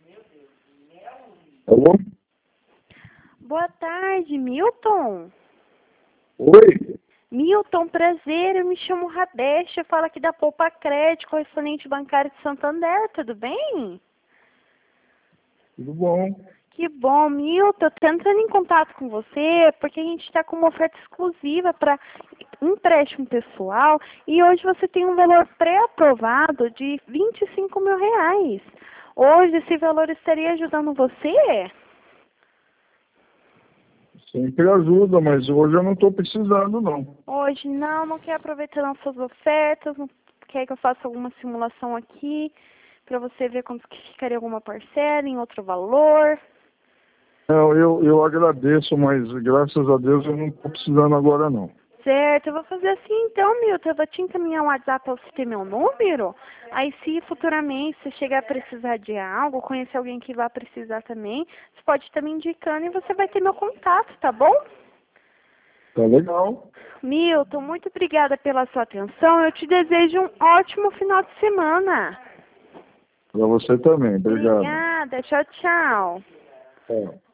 Alô? Boa tarde, Milton. Oi? Milton, prazer, eu me chamo Radeste, eu falo aqui da Poupa Crédito, correspondente bancário de Santander, tudo bem? Tudo bom? Que bom, Milton, eu tô entrando em contato com você porque a gente está com uma oferta exclusiva para empréstimo pessoal e hoje você tem um valor pré-aprovado de R$ 25.000. Hoje esse valor estaria ajudando você? Sempre ajuda, mas hoje eu não estou precisando, não. Hoje não quer aproveitar nossas ofertas, não quer que eu faça alguma simulação aqui para você ver quanto que ficaria alguma parcela em outro valor. Não, eu agradeço, mas graças a Deus eu não estou precisando agora, não. Certo, eu vou fazer assim então, Milton, eu vou te encaminhar um WhatsApp para você ter meu número, aí se futuramente você chegar a precisar de algo, conhecer alguém que vá precisar também, você pode estar me indicando e você vai ter meu contato, tá bom? Tá legal. Milton, muito obrigada pela sua atenção, eu te desejo um ótimo final de semana. Para você também. Obrigado. Obrigada, tchau, tchau. Tchau.